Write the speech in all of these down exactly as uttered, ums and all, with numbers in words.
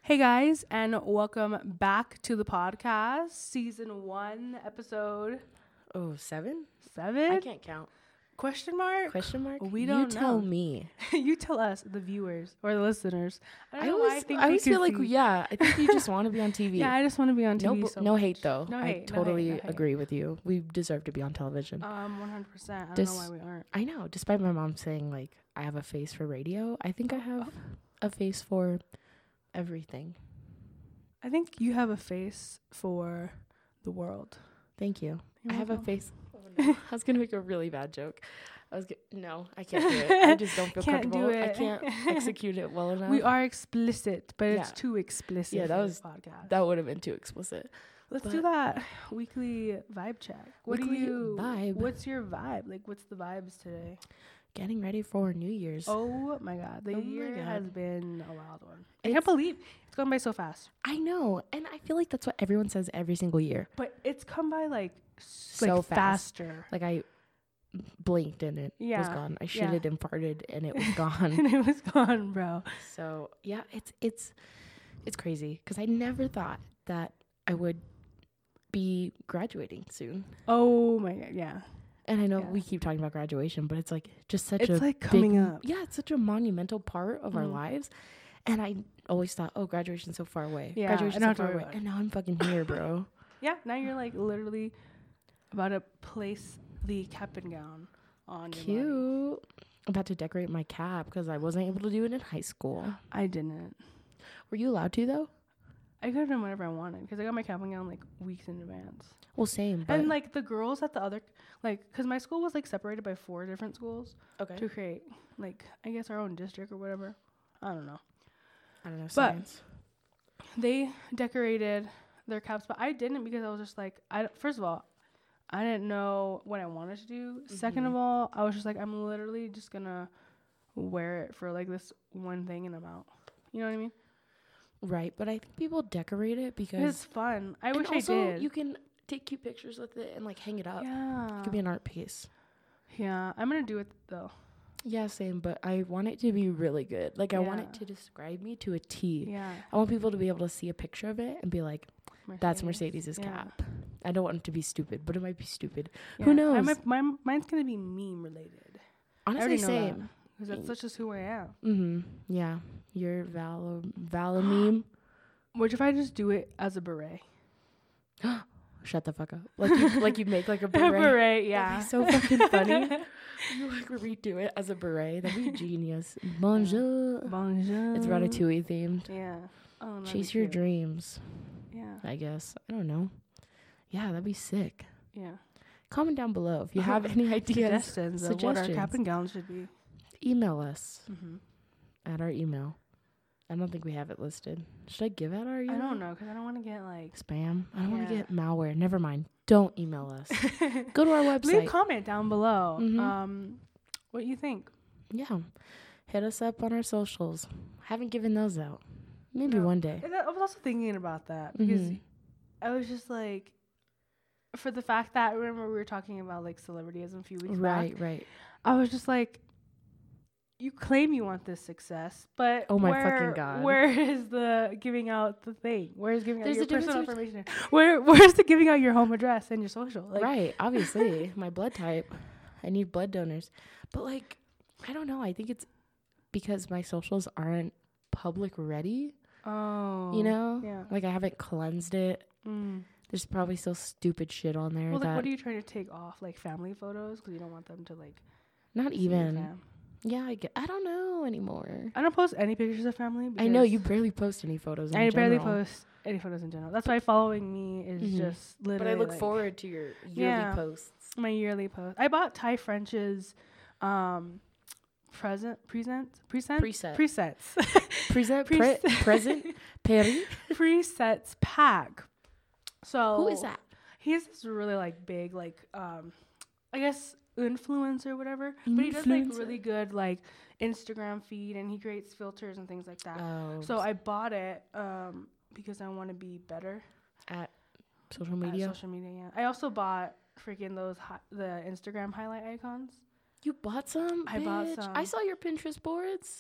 Hey guys, and welcome back to the podcast, season one, episode Oh, seven? seven? I can't count. Question mark? Question mark? We you don't tell know. me. You tell us, the viewers or the listeners. I don't I know always, why I think I we always can feel like, see. yeah, I think you just want to be on T V. Yeah, I just want to be on T V. no, so no much. hate though. No I hate, no totally hate, no hate. agree with you. We deserve to be on television. Um, one hundred percent. I don't Dis- know why we aren't. I know. Despite my mom saying like I have a face for radio, I think I have a face for everything. I think you have a face for the world. Thank you. You're I have a welcome. face. Oh, no. I was gonna make a really bad joke. I was g- no, I can't do it. I just don't feel Can't do comfortable. I it. can't execute it well enough. We are explicit, but it's Yeah. too explicit. Yeah, that for was- the podcast. that would have been too explicit. Let's But- do that weekly vibe check. What Weekly do you vibe. What's your vibe? Like, what's the vibes today? Getting ready for New Year's. Oh my god, the Oh my year God. has been a wild one. I It's- can't believe it's gone by so fast. I know, and I feel like that's what everyone says every single year. But it's come by like s- So like fast. faster. Like I blinked and it was Yeah, gone. I yeah. shitted and farted and it was gone. And it was gone, bro. So yeah, it's it's it's crazy because I never thought that I would be graduating soon. Oh my god, yeah. And I know Yeah. we keep talking about graduation, but it's like just such It's a like big- coming up. Yeah, it's such a monumental part of our Mhm. lives. And I always thought, oh, graduation's so far away. Yeah, I graduation's know so how to far worry away. about it. And now I'm fucking here, bro. Yeah, now you're like literally about to place the cap and gown on your body. Cute. I'm about to decorate my cap because I wasn't able to do it in high school. I didn't. Were you allowed to though? I could have done whatever I wanted because I got my cap and gown like weeks in advance. Well, same. But And like the girls at the other, like, because my school was like separated by four different schools okay, to create, like, I guess our own district or whatever. I don't know. I don't know. but- Science. They decorated their caps, but I didn't because I was just like, I first of all, I didn't know what I wanted to do. Second of Mhm. all, I was just like, I'm literally just gonna wear it for like this one thing and I'm out. You know what I mean? Right, but I think people decorate it because It's fun. I and wish also I did. you can take cute pictures with it and like hang it up. yeah. It could be an art piece. Yeah. I'm gonna do it though. Yeah, same. But I want it to be really good. Like I want it Yeah. to describe me to a T. Yeah. I want people to be able to see a picture of it and be like, "That's Mercedes. Mercedes' Yeah. cap." I don't want it to be stupid, but it might be stupid. Yeah. Who I knows? might, my, mine's gonna be meme related. Honestly, same. Because that's such just who I am. Mm-hmm. Yeah, your Val Vala meme. What if I just do it as a beret? Shut the fuck up. Like you, like you make like a A beret. beret, yeah. That'd be so fucking funny. You like redo it as a beret. That'd be genius. Bonjour. Bonjour. It's Ratatouille themed. Yeah. Oh, that'd Chase be your cute. dreams. Yeah. I guess. I don't know. Yeah, that'd be sick. Yeah. Comment down below if you have any ideas. Suggestions of what our cap Suggestions. and gown should be. Email us Mm-hmm. at our email. I don't think we have it listed. Should I give out our I email? don't know because I don't want to get like. Spam. I don't want to Yeah. get malware. Never mind. Don't email us. Go to our website. Leave a comment down below. Mhm. Um, what you think? Yeah. Hit us up on our socials. Haven't given those out. Maybe No. one day. And I was also thinking about that because Mhm. I was just like, for the fact that remember we were talking about like celebrityism a few weeks back. Right, right. I was just like, you claim you want this success, but Oh my where, fucking God. where is the giving out the thing? Where is giving There's out your a difference personal bet- information? Where where's the giving out your home address and your social? Like, right. Obviously. My blood type. I need blood donors. But like, I don't know. I think it's because my socials aren't public ready. Oh, You know? yeah. Like I haven't cleansed it. Mm. There's probably still stupid shit on there Well, like, that what are you trying to take off? Like family photos because you don't want them to like. not see your even. fam. Yeah, I, get, I don't know anymore. I don't post any pictures of family. I know because you barely post any photos. In I barely general. post any photos in general. That's why following me is Mhm. just literally. But I look like, forward to your yearly Yeah. posts. my yearly post. I bought Ty French's um present presents presents Preset. presets Present, pre- Preset. present, Perry. presets pack. So Who is that? He has this really like big like um I guess influencer or whatever, but he does like Influencer. really good like Instagram feed and he creates filters and things like that. Oh, So I bought it um because I want to be better at social at media. social media. Yeah. I also bought freaking those hi- the Instagram highlight icons. You bought some? I bought bitch? some. I saw your Pinterest boards.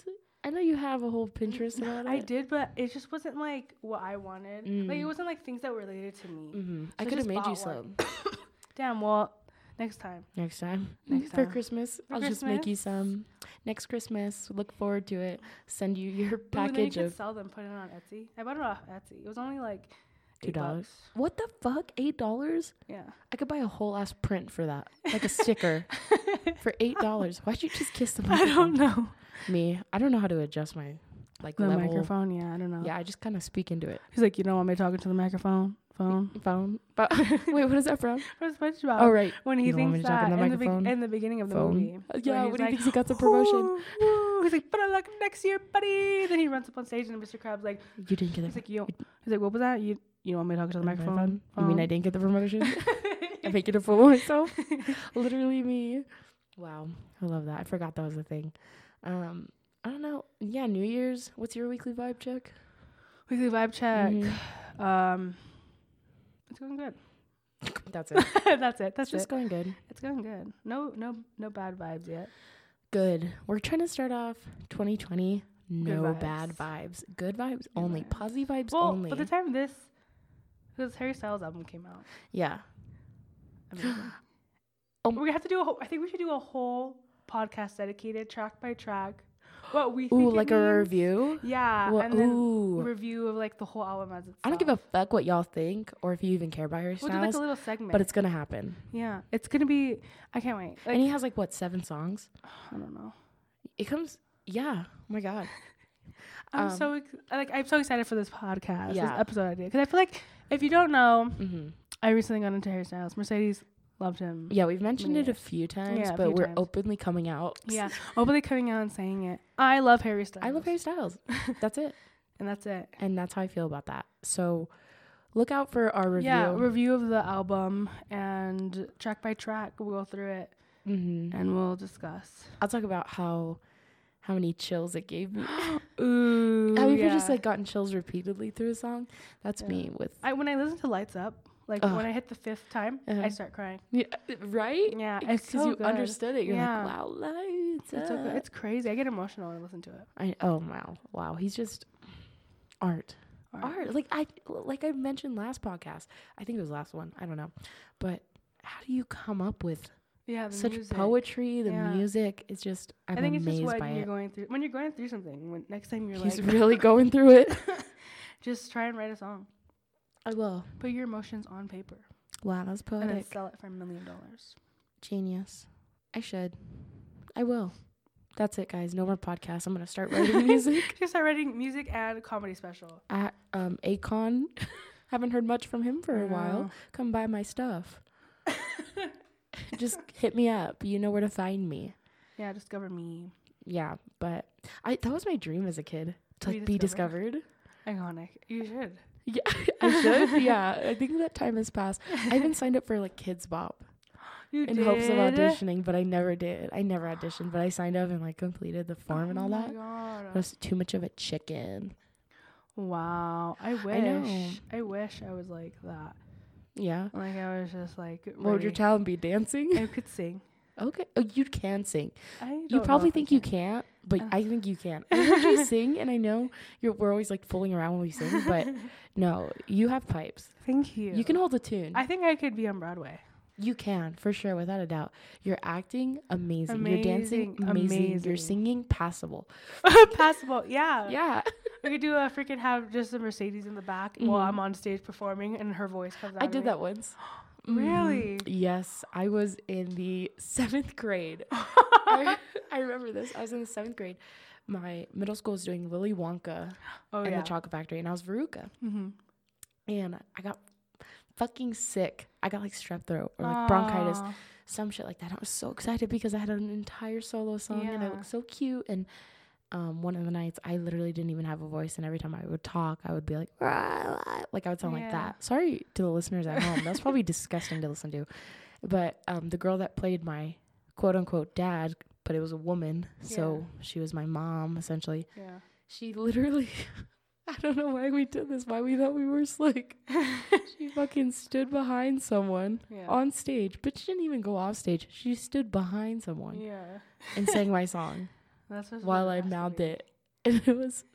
I know you have a whole Pinterest about I it. did, but it just wasn't like what I wanted. Mm. Like it wasn't like things that were related to me. Mm-hmm. So I I could have just made you bought one. some Damn. Well, next time. next time. Next For time. Christmas, For I'll just make you Christmas. some next Christmas. Look forward to it. Send you your Ooh, and then you package could of sell them, put it on Etsy. I bought it off Etsy. It was only like two eight dollars. bucks. What the fuck? Eight dollars? Yeah. I could buy a whole ass print for that, like a sticker, for eight dollars. Why'd you just kiss the I microphone? don't know. Me, I don't know how to adjust my like The level. microphone. Yeah, I don't know. Yeah, I just kind of speak into it. He's like, you don't want me talking to the microphone. Phone. Phone. But wait, what is that from? From SpongeBob. Oh right. When he You don't want thinks me to talk that in the in the, be- microphone? in the beginning of the Phone. movie. Uh, yeah, where when he like, thinks he got the promotion. "Woo, woo." He's like, better luck next year, buddy. Then he runs up on stage and Mister Krabs like, You didn't get he's it. like, you. Don't, he's like, what was that? You you don't want me to talk to the microphone? You mean I didn't get the promotion? I'm making a fool of myself. Literally me. Wow, I love that. I forgot that was a thing. Um, I don't know. Yeah, New Year's. What's your weekly vibe check? Weekly vibe check. Mhm. Um, it's going good. That's it. That's it. That's It's just it. going good. It's going good. No, no, no bad vibes yet. Good. We're trying to start off twenty twenty. No vibes. bad vibes. Good vibes Good only. vibes. Positive vibes Well, only. by the time this, because Harry Styles album came out, yeah. amazing. Um, we have to do a whole. I think we should do a whole podcast dedicated track by track. What we Ooh, think it like a means. review. Yeah, Well, and then ooh. review of like the whole album as itself. I don't give a fuck what y'all think or if you even care about Harry We'll do like Styles, a little segment. but it's gonna happen. yeah, it's gonna be. I can't wait. Like, And he has like what seven songs? I don't know. It comes. Yeah. Oh my god. I'm Um, so ex- like I'm so excited for this podcast, Yeah. this episode idea, because I feel like if you don't know, Mm-hmm. I recently got into Harry Styles. Mercedes loved him. Yeah, we've mentioned Many it a years. few times, Yeah, a but few we're times. openly coming out. Yeah, openly coming out and saying it. I love Harry Styles. I love Harry Styles. That's it. and that's it. And that's how I feel about that. So look out for our review. Yeah, review of the album and track by track. We'll go through it mm-hmm. and we'll discuss. I'll talk about how how many chills it gave me. Ooh, Have you yeah. ever just like gotten chills repeatedly through a song? That's Yeah. me with I when I listen to Lights Up, like Ugh. when I hit the fifth time, Uh-huh. I start crying. yeah, right? Yeah, it's Because so you good. understood it. You're Yeah. like, wow, lights It's so good. up. It's crazy. I get emotional when I listen to it. I, oh wow, wow. He's just art. Art. Like I like I mentioned last podcast. I think it was last one. I don't know. But how do you come up with Yeah, the such music. poetry? The Yeah. music is just I'm I think it's amazed just what by you're it. going through. When you're going through something, when next time you're He's like, really going through it. just try and write a song. I will. Put your emotions on paper Wow, that's and then poetic. sell it for a million dollars. Genius. I should. I will. That's it, guys. No more podcasts. I'm gonna start writing music Just start writing music and a comedy special. at um Akon. Haven't heard much from him for a while. Come buy my stuff. Just hit me up. You know where to find me. Yeah, discover me. Yeah, but I that was my dream as a kid to Be like, be discovered. discovered. Iconic. You should. Yeah, I should. Yeah, I think that time has passed. I even signed up for like Kids Bop You in did. hopes of auditioning, but I never did. I never auditioned, but I signed up and like completed the form and all Oh my that. God. I was too much of a chicken. Wow. I wish. I know. I wish I was like that. Yeah. Like I was just like. What would your ready. talent be? Dancing? I could sing. Okay. Oh, you can sing. I You don't probably know if I think you can. can't, but Uh. I think you can. I heard you sing, and I know you're. We're always like fooling around when we sing, but no, you have pipes. Thank you. You can hold a tune. I think I could be on Broadway. You can, for sure, without a doubt. You're acting amazing. You're dancing Amazing, amazing. You're amazing. singing passable. Passable. Yeah. Yeah. We could do a freaking have just a Mercedes in the back while Mhm. I'm on stage performing and her voice comes out. I of did me. that once. Really? Mhm. Yes. I was in the seventh grade. I, I remember this. I was in the seventh grade. My middle school was doing Willy Wonka Oh and yeah. the Chocolate Factory, and I was Veruca. Mm-hmm. And I got fucking sick. I got like strep throat or like bronchitis, some shit like that. I was so excited because I had an entire solo song and I Yeah. looked so cute. And um, one of the nights, I literally didn't even have a voice, and every time I would talk, I would be like, "Rah, rah," like I would sound like Yeah. that. Sorry to the listeners at home. That's probably disgusting to listen to. But um, the girl that played my quote unquote dad, but it was a woman, so she was my mom essentially. Yeah. She literally, I don't know why we did this, why we thought we were slick. She fucking stood behind someone Yeah. on stage, but she didn't even go off stage. She stood behind someone Yeah. and sang my song That's what while it I has to mouthed be. it. and it was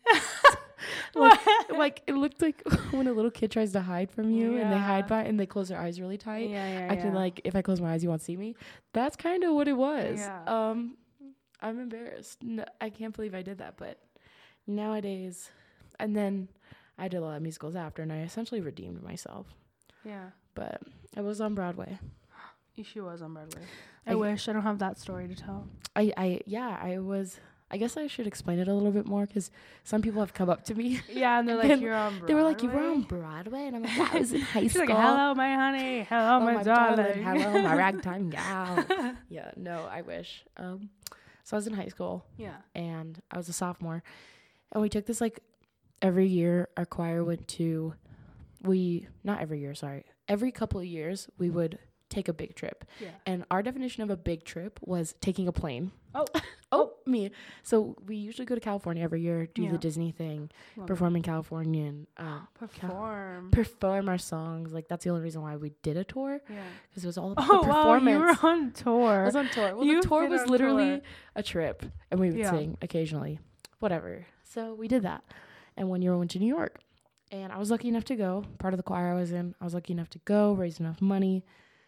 like, like it looked like when a little kid tries to hide from you yeah. and they hide by and they close their eyes really tight. Yeah, yeah, acting yeah. like if I close my eyes, you won't see me. That's kind of what it was. Yeah. Um, I'm embarrassed. No, I can't believe I did that, but nowadays, and then I did a lot of musicals after, and I essentially redeemed myself. Yeah. But I was on Broadway. She was on Broadway. I, I wish I don't have that story to tell. I, I, yeah, I was. I guess I should explain it a little bit more because some people have come up to me. Yeah, and they're like, "You're on Broadway." They were like, "You were on Broadway," and I'm like, "Yeah, I was in high She's school." Like, hello, my honey. Hello, oh, my, my darling. darling. Hello, my ragtime gal. Yeah, no, I wish. Um, so I was in high school. Yeah. And I was a sophomore, and we took this like every year. Our choir went to, we not every year, sorry, every couple of years we would take a big trip. Yeah. And our definition of a big trip was taking a plane. Oh. oh, me. So we usually go to California every year, do Yeah. the Disney thing, Love perform it. in California, and um, perform. Cal- perform our songs. Like that's the only reason why we did a tour. Yeah. Because it was all about oh, the performance. Wow, you were on tour. I was on tour. Well, You've the tour been was on literally tour. a trip, and we would Yeah. sing occasionally, whatever. So we did that. And one year we went to New York, and I was lucky enough to go. Part of the choir I was in, I was lucky enough to go, raise enough money,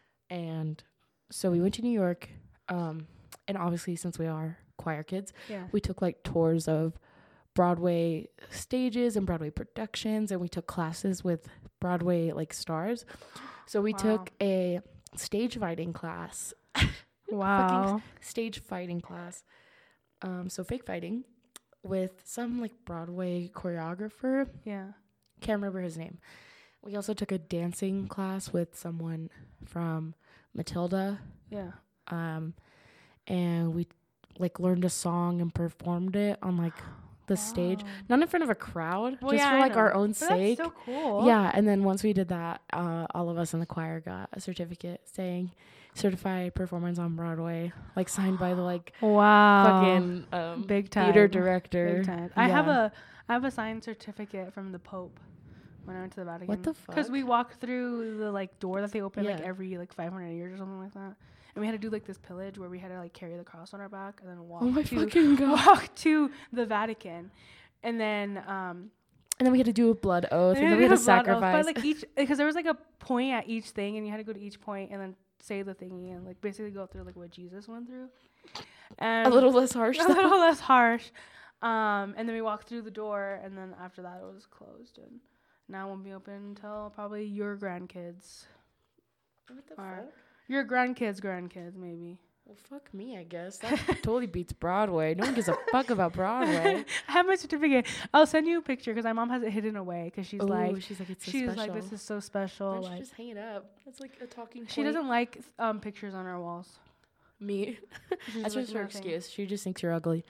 and so we went to New York. Um, and obviously, since we are choir kids, Yeah. we took like tours of Broadway stages and Broadway productions, and we took classes with Broadway like stars. So we Wow. took a stage fighting class. Wow. Stage fighting class. Um, so fake fighting with some like Broadway choreographer. Yeah. Can't remember his name. We also took a dancing class with someone from Matilda. Yeah. Um, and we like learned a song and performed it on like the Wow. stage, not in front of a crowd, Well, just yeah, for I like our know. own But sake. That's so cool. Yeah, and then once we did that, uh, all of us in the choir got a certificate saying certified performance on Broadway, like signed by the like Wow. fucking um, Big time. theater director. Big time. I have Yeah. a I have a signed certificate from the Pope when I went to the Vatican. What the Because fuck? we walked through the like door that they open like Yeah. every like five hundred years or something like that, and we had to do like this pillage where we had to like carry the cross on our back and then walk Oh my to fucking god! walk to the Vatican, and then um And then we had to do a blood oath, and and then we had to did a blood oath, sacrifice. But like each because there was like a point at each thing, and you had to go to each point and then say the thingy and like basically go through like what Jesus went through. And a little less harsh. a though. little less harsh. Um, and then we walked through the door, and then after that, it was closed, and now it won't be open until probably your grandkids, What the or fuck? your grandkids' grandkids, maybe. Well, fuck me, I guess. That totally beats Broadway. No one gives a fuck about Broadway. I have my certificate. I'll send you a picture because my mom has it hidden away because she's Ooh, like, she's like, it's so she's special. like, this is so special. Why don't you Like, just hang it up? It's like a talking she point. doesn't like th- um pictures on our walls. Me. She's That's like, just her nothing. excuse. She just thinks you're ugly.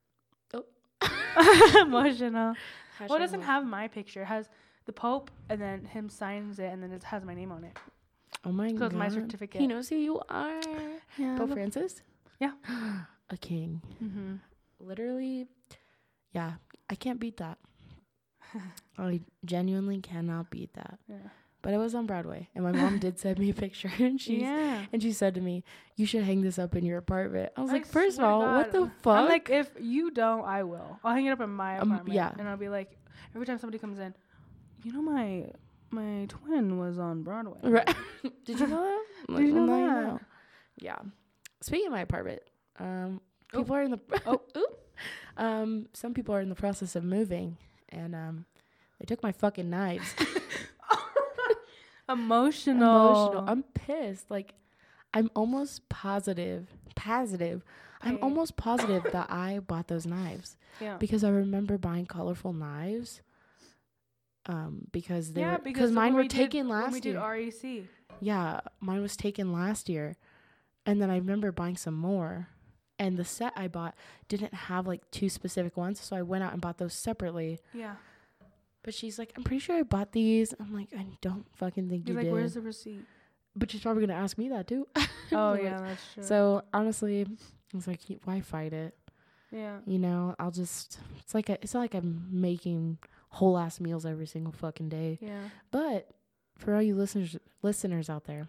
Emotional. Well, it doesn't Hashtag have my picture. It has the Pope, and then him signs it, and then it has my name on it. Oh my So god. it's my certificate. He knows who you are. Yeah. Pope Francis? Yeah. A king. Mm-hmm. Literally, yeah, I can't beat that. I genuinely cannot beat that. Yeah. But it was on Broadway, and my mom did send me a picture, and she Yeah. and she said to me, "You should hang this up in your apartment." I was I like, first of swear to all, what God. the fuck?" I'm like, if you don't, I will. I'll hang it up in my Um, apartment. yeah. And I'll be like, every time somebody comes in, you know, my my twin was on Broadway. Right. Did you know that? I'm Did you like, know well, now that? you know. Yeah. Speaking of my apartment, um, Oh. people are in the Oh. Ooh. um, some people are in the process of moving, and um, they took my fucking knives. Emotional. Emotional. I'm pissed. Like, I'm almost positive, positive. I'm Hey. almost positive that I bought those knives Yeah. because I remember buying colorful knives. Um, because they yeah, were because because mine when were we did- taken when last we did year. R E C. Yeah, mine was taken last year. And then I remember buying some more. And the set I bought didn't have like two specific ones. So I went out and bought those separately. Yeah. But she's like, I'm pretty sure I bought these. I'm like, I don't fucking think You're you like, did. where's the receipt? But she's probably going to ask me that too. Oh, Like, yeah, that's true. So honestly, I was like, why fight it? yeah. You know, I'll just, it's like, a, it's not like I'm making whole ass meals every single fucking day. Yeah. But for all you listeners, listeners out there,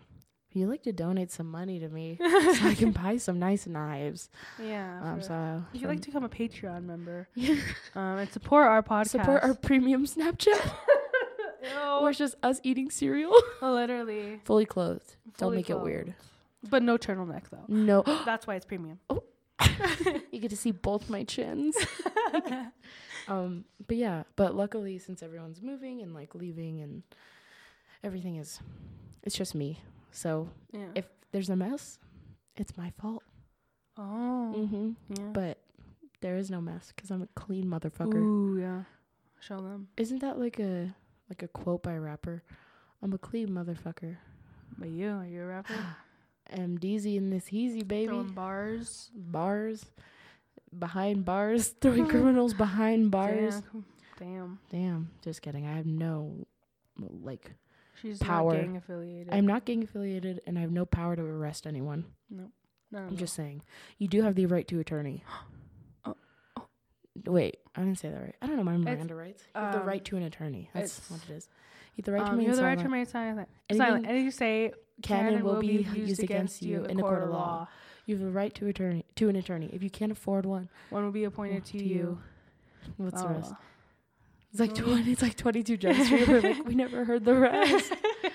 you like to donate some money to me so I can buy some nice knives. Yeah. Um, so you like to become a Patreon member. um, and support our podcast. Support our premium Snapchat. Or it's just us eating cereal. Literally. Fully clothed. Fully Don't make clothed. it weird. But no turtleneck, though. No. That's why it's premium. Oh. You get to see both my chins. um, but yeah, but luckily since everyone's moving and like leaving and everything is, it's just me. So yeah. if there's a mess, it's my fault. Oh. Mm-hmm. Yeah. But there is no mess because I'm a clean motherfucker. Ooh, yeah. Show them. Isn't that like a like a quote by a rapper? I'm a clean motherfucker. But you, are you a rapper? M D Z in this heezy, baby. Throwing bars. Bars. Behind bars. Throwing criminals behind bars. Damn. Damn. Damn. Just kidding. I have no, like, She's power. not gang affiliated. I'm not gang affiliated, and I have no power to arrest anyone. No. No, no. I'm just saying. You do have the right to attorney. oh, oh. Wait. I didn't say that right. I don't know my Miranda It's, rights. You have um, the right to an attorney. That's it's- what it is. You have the right to Um, remain you have the right silent. to remain silent. Anything silent. Anything you say can and will be used against you in a court of law. You have the right to attorney to an attorney. If you can't afford one, One will be appointed oh, to you. What's the Oh. rest? It's like Mm. twenty. It's like twenty-two Jump Street. We're like, we never heard the rest.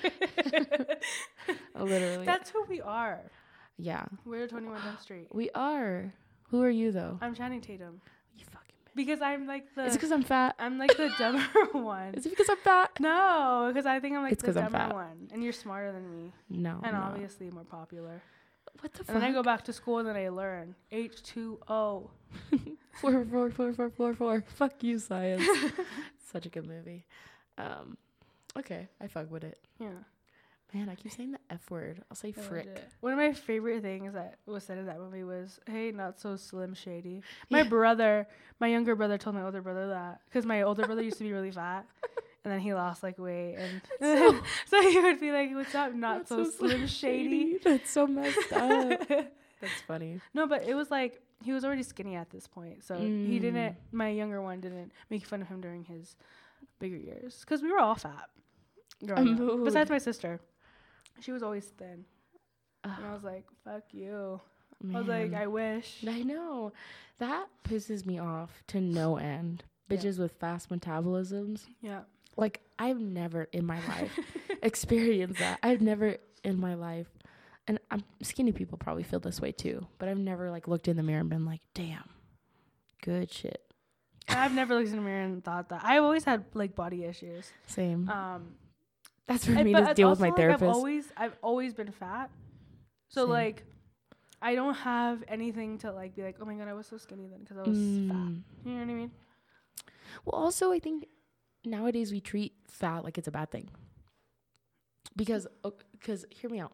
Literally. That's who we are. Yeah, We're twenty-one Jump Street. we are. Who are you though? I'm Channing Tatum. You fucking bitch. Because I'm like the... Is it because I'm fat? I'm like the dumber one. Is it because I'm fat? No, because I think I'm like It's the 'cause I'm dumber fat. one. And you're smarter than me. No. And no. obviously more popular. What the fuck? And then I go back to school and then I learn. H two O. four, four, four, four, four, four. Fuck you, science. Such a good movie. Um, okay, I fuck with it. Yeah. Man, I keep saying the F word. I'll say Yeah, frick. legit. One of my favorite things that was said in that movie was, "Hey, not so Slim Shady." My Yeah. brother, my younger brother, told my older brother that because my older brother used to be really fat, and then he lost like weight, and So- so he would be like, "What's up, not, Not so, so Slim Shady?" That's so messed up. That's funny. No, but it was like he was already skinny at this point, so he Mm. didn't. My younger one didn't make fun of him during his bigger years because we were all fat. growing up. Mood. Besides my sister, she was always thin, Ugh, and I was like, "Fuck you." I was like, man. "I wish." I know. That pisses me off to no end. Yeah. Bitches with fast metabolisms. Yeah. Like, I've never in my life experienced that. I've never in my life, and I'm, skinny people probably feel this way too, but I've never, like, looked in the mirror and been like, damn, good shit. I've never looked in the mirror and thought that. I've always had like body issues. Same. Um, That's for I- me but to it's deal with my also, like, therapist. I've always, I've always been fat, so Same. like, I don't have anything to like be like, oh my god, I was so skinny then because I was fat. Mm. You know what I mean? Well, also, I think nowadays we treat fat like it's a bad thing. Because, because hear me out.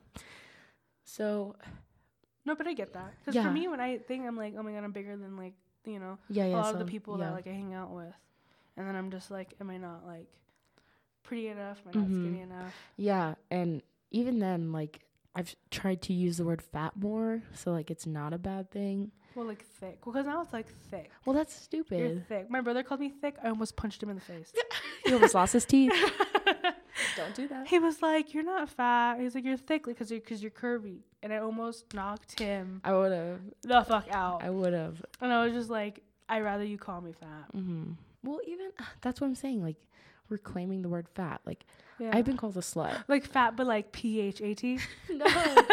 So, No, but I get that because Yeah. for me, when I think I'm like, oh my god, I'm bigger than like you know yeah, yeah. a lot so, of the people yeah. that like I hang out with, and then I'm just like, am I not like pretty enough? Am I not Mhm. skinny enough? Yeah, and even then, like, I've tried to use the word fat more, so, like, it's not a bad thing. Well, like thick, because now it's like thick. Well, that's You're stupid. thick. My brother called me thick. I almost punched him in the face. He almost lost his teeth. Don't do that. He was like, "You're not fat." He's like, "You're thick because you're because you're curvy," and I almost knocked him I would have. the fuck out. I would have. And I was just like, "I'd rather you call me fat." Mm-hmm. Well, even, that's what I'm saying. Like, we're claiming the word fat. Like, Yeah. I've been called a slut. like fat, but like P H A T. No.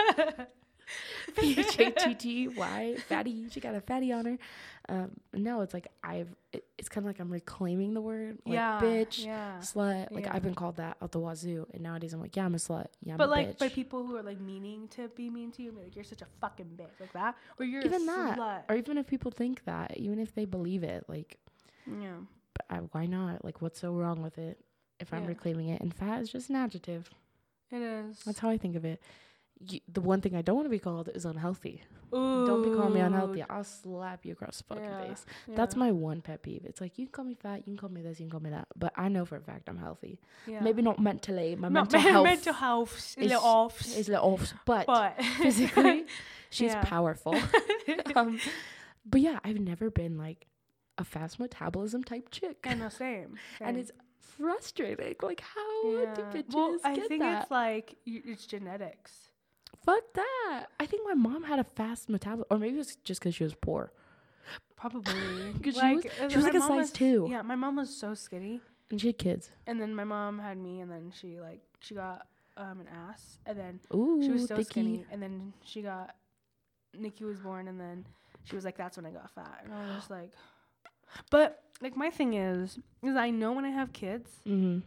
P H A T T Y, fatty. She got a fatty on her. Um, no, it's like I've. It, it's kind of like I'm reclaiming the word, like Yeah, bitch, yeah. slut. Like Yeah. I've been called that out the wazoo, and nowadays I'm like, yeah, I'm a slut. Yeah, I'm But a like bitch. by people who are like meaning to be mean to you, be like, "You're such a fucking bitch," like that, or "You're even a that, slut." or even if people think that, even if they believe it, like, Yeah. but I, why not? Like, what's so wrong with it? If I'm Yeah. reclaiming it, and fat is just an adjective. It is. That's how I think of it. You, the one thing I don't want to be called is unhealthy. Ooh. Don't be calling me unhealthy. I'll slap you across the fucking Yeah, face. yeah, That's my one pet peeve. It's like, you can call me fat, you can call me this, you can call me that. But I know for a fact I'm healthy. yeah. Maybe not mentally. My Not mental health mental health is a is- little off. is a little off. But, But physically, she's Yeah. powerful. um, but yeah, I've never been like a fast metabolism type chick. I know, same, And same. it's frustrating. Like, how Yeah. do bitches well, I get think that? it's like y- it's genetics. Fuck that. I think my mom had a fast metabolism, or maybe it was just because she was poor. Probably. Because like, she was, she was like a size was, two. Yeah, my mom was so skinny. And she had kids. And then my mom had me, and then she, like, she got um, an ass. And then Ooh, she was so thicky. skinny. And then she got, Nikki was born, and then she was like, that's when I got fat. And I was just like, but, like, my thing is, is I know when I have kids, Mm-hmm.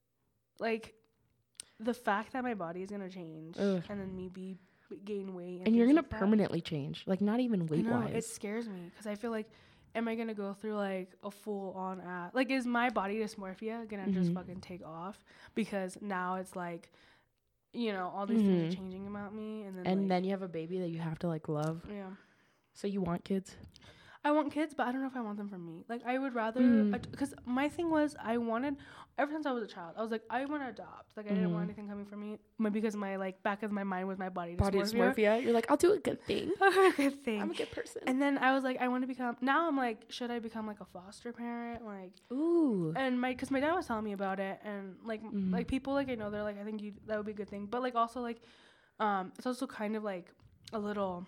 like, the fact that my body is going to change, Ugh. and then me be gain weight. And, And you're going to like permanently change. Like, not even weight-wise. It scares me, because I feel like, am I going to go through, like, a full-on ass? Like, is my body dysmorphia going to mm-hmm. just fucking take off? Because now it's, like, you know, all these mm-hmm. things are changing about me. And then, and like, then you have a baby that you have to, like, love. Yeah. So you want kids? I want kids, but I don't know if I want them for me. Like, I would rather, Mm. because my thing was, I wanted, ever since I was a child, I was like, I want to adopt. Like, I mm. didn't want anything coming from me, but because my, like, back of my mind was my body Body dysmorphia. dysmorphia. You're like, I'll do a good thing. A good thing. I'm a good person. And then I was like, I want to become, now I'm like, should I become, like, a foster parent? Like, Ooh. and my, because my dad was telling me about it, and, like, Mm. like, people, like, I know, they're like, I think you that would be a good thing. But, like, also, like, um, it's also kind of, like, a little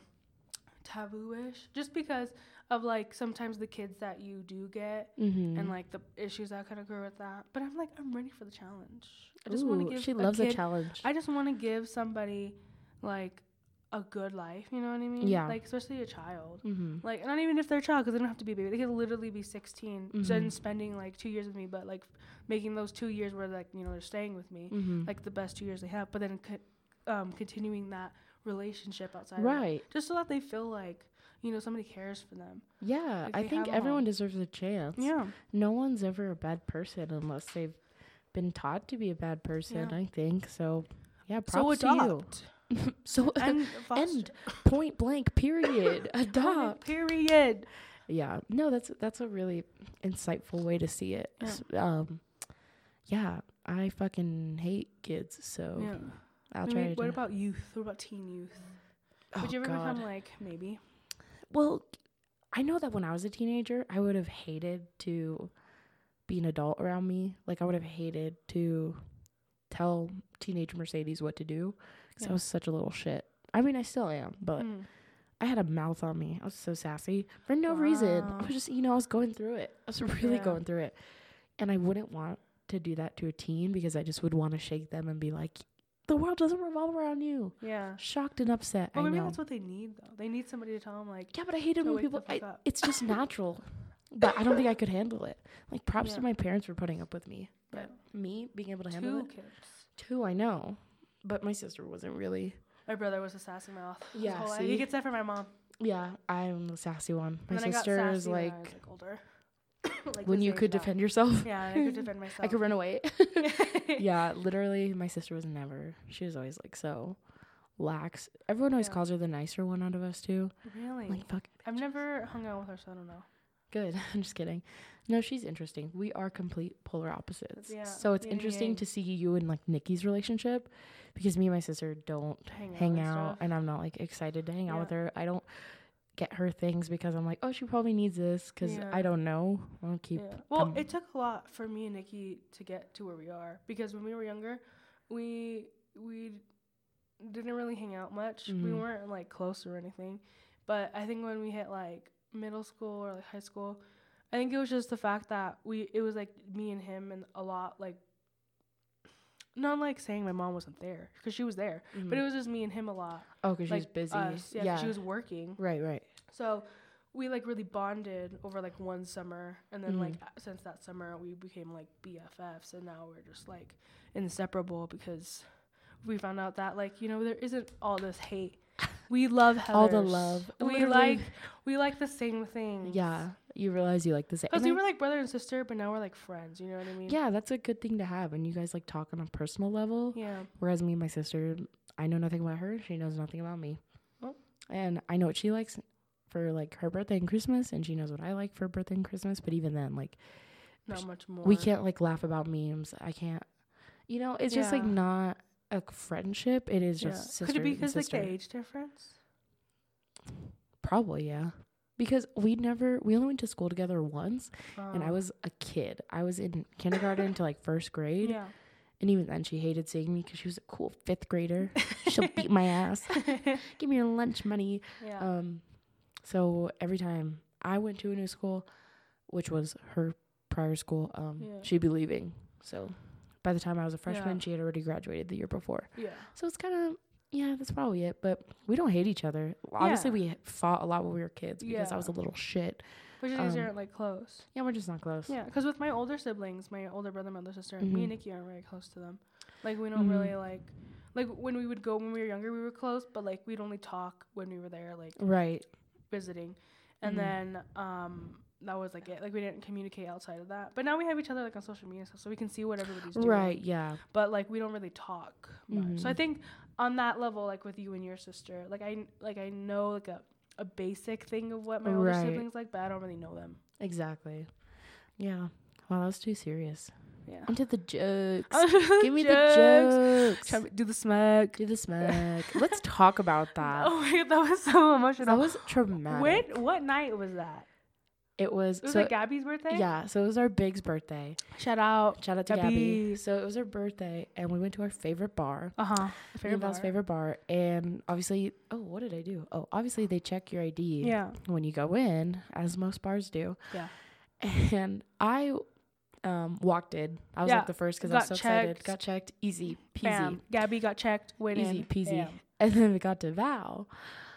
taboo-ish, just because of, like, sometimes the kids that you do get Mm-hmm. and, like, the issues that kind of grow with that. But I'm like, I'm ready for the challenge. I just Ooh, want to give she a loves kid, a challenge. I just want to give somebody, like, a good life, you know what I mean? Yeah. Like, especially a child. Mm-hmm. Like, not even if they're a child, because they don't have to be a baby. They could literally be sixteen Mhm. and spending, like, two years with me, but, like, making those two years where, like, you know, they're staying with me, Mm-hmm. like, the best two years they have, but then co- um, continuing that relationship outside of it. Right. Just so that they feel like, you know, somebody cares for them. Yeah. Like, I they think have a everyone home. deserves a chance. Yeah. No one's ever a bad person unless they've been taught to be a bad person, Yeah. I think. So, yeah, So props to you. adopt. So, And foster. end. Point blank, period. Adopt. Period. Yeah. No, that's that's a really insightful way to see it. Yeah. S- Um, yeah, I fucking hate kids, so Yeah. I'll I try mean, to. what about youth? What about teen youth? oh, Would you ever God. become, like, maybe? Well, I know that when I was a teenager, I would have hated to be an adult around me. Like, I would have hated to tell teenage Mercedes what to do because Yeah. I was such a little shit. I mean, I still am, but Mm. I had a mouth on me. I was so sassy for no reason. I Wow. was just, you know, I was going through it. I was really Yeah. going through it. And I wouldn't want to do that to a teen because I just would want to shake them and be like, the world doesn't revolve around you. Yeah. Shocked and upset. Well, I maybe know. that's what they need, though. They need somebody to tell them, like, Yeah, but I hate it to when wake people. the fuck I, up. it's just natural. But I don't think I could handle it. Like, props Yeah. to my parents for putting up with me. But Yeah. me being able to handle two it. kids. Two, I know. But my sister wasn't really. My brother was a sassy mouth. his Yeah, whole life. see? He gets that from my mom. Yeah, I'm the sassy one. My And then sister I got is sassy when like, I was, like, older. Like, when this you age could now. defend yourself. Yeah, and I could defend myself. I could run away. Yeah, literally, my sister was never. She was always like so lax. Everyone always Yeah. calls her the nicer one out of us too. Really? Like, fuck. I've never hung out with her, so I don't know. Good. I'm just kidding. No, she's interesting. We are complete polar opposites. Yeah, So it's yin and interesting yang. to see you and like Nikki's relationship because me and my sister don't Hang out. hang and out stuff. and I'm not like excited to hang out Yeah. with her. I don't get her things because I'm like, oh, she probably needs this because Yeah. I don't know. I'll keep. Yeah. Well, um, it took a lot for me and Nikki to get to where we are because when we were younger, we we didn't really hang out much. We Mhm. weren't like close or anything. But I think when we hit like middle school or like high school, I think it was just the fact that we it was like me and him and a lot like not like saying my mom wasn't there because she was there, mhm. but it was just me and him a lot. oh, because Like she's busy. us, yeah, 'cause yeah. she was working. right, right. So we like really bonded over like one summer, and then Mhm. like a- since that summer we became like B F Fs, and now we're just like inseparable because we found out that like you know there isn't all this hate. We love Heathers. All the love. We Literally. like we like the same things. Yeah, you realize you like the same. Because and we I- were like brother and sister, but now we're like friends. You know what I mean? yeah, that's a good thing to have, and you guys like talk on a personal level. Yeah. Whereas me and my sister, I know nothing about her. She knows nothing about me. Oh. And I know what she likes for like her birthday and Christmas, and she knows what I like for birthday and Christmas. But even then, like Not much more. we can't like laugh about memes. I can't. You know, it's just like Yeah. not a friendship. It is Yeah. just sister Could it be and because like sister. the age difference? Probably, yeah. Because we never, we only went to school together once, and I Um, was a kid. I was in kindergarten to like first grade. Yeah. And even then, she hated seeing me because she was a cool fifth grader. She'll beat my ass. Give me your lunch money. Yeah. Um, so every time I went to a new school, which was her prior school, um, Yeah. she'd be leaving. So by the time I was a freshman, Yeah. she had already graduated the year before. Yeah. So it's kind of, yeah, that's probably it. But we don't hate each other. Obviously, Yeah. we fought a lot when we were kids because I Yeah. was a little shit. Which is Um, these aren't like close. Yeah, we're just not close. Yeah, because with my older siblings, my older brother, my older sister, Mhm. me and Nikki aren't very close to them. Like we don't Mhm. really like, like when we would go when we were younger, we were close, but like we'd only talk when we were there, like Right. visiting, and Mhm. then um that was like it. Like we didn't communicate outside of that. But now we have each other like on social media and stuff, so we can see what everybody's doing. Right, yeah. But like we don't really talk much. So I Mhm. think on that level, like with you and your sister, like I like I know like a a basic thing of what my older Right. siblings like, but I don't really know them. Exactly. Yeah. Wow, that was too serious. Yeah. Onto the jokes. Give Give me the jokes. Try to do the smack. Do the smack. Let's talk about that. Oh my god, that was so emotional. That was traumatic. When? What night was that? It was, It was so, like Gabby's birthday? yeah, so it was our Big's birthday. Shout out. Shout out to Gabby. Gabby. So it was her birthday, and we went to our favorite bar. Uh huh. Me Favorite and Val's bar. favorite bar. And obviously, oh, what did I do? Oh, obviously they check your I D Yeah. when you go in, as most bars do. Yeah. And I um, walked in. I was Yeah, like the first because I was got so excited. checked. Got checked. Easy peasy. Bam. Gabby got checked. Went Easy in. peasy. Bam. And then we got to Val.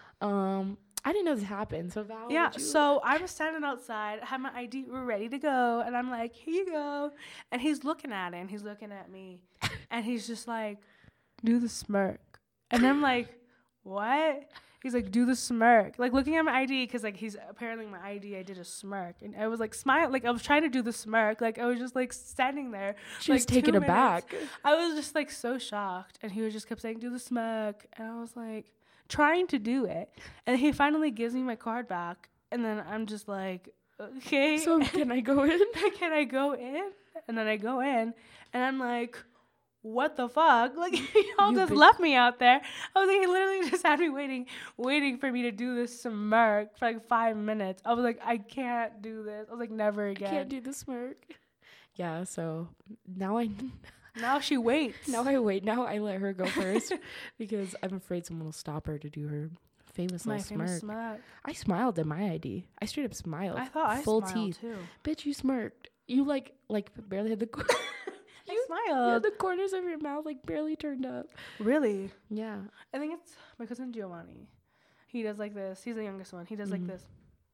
Um, I didn't know this happened. So Val, Yeah, would you- so I was standing outside, had my I D, we're ready to go, and I'm like, here you go. And he's looking at it, and he's looking at me, and he's just like, do the smirk. And I'm like, what? He's like, do the smirk. Like, looking at my I D, because, like, he's apparently my I D, I did a smirk. And I was, like, smile. Like, I was trying to do the smirk. Like, I was just, like, standing there. she like, was taken two minutes. aback. I was just, like, so shocked. And he was just kept saying, do the smirk. And I was, like, trying to do it. And he finally gives me my card back. And then I'm just like, okay. So can I go in? Can I go in? And then I go in. And I'm like, what the fuck? Like, y'all You just big- left me out there. I was like, he literally just had me waiting, waiting for me to do this smirk for like five minutes. I was like, I can't do this. I was like, never again. Can't do the smirk. Yeah, so now I Now she waits. now I wait. Now I let her go first because I'm afraid someone will stop her to do her famous my little famous smirk. smirk. I smiled at my I D. I straight up smiled. I thought I full smiled teeth. too. Bitch, you smirked. You like like barely had the cor- I you, smiled. yeah, the corners of your mouth like barely turned up. Really? Yeah. I think it's my cousin Giovanni. He does like this. He's the youngest one. He does Mhm. like this.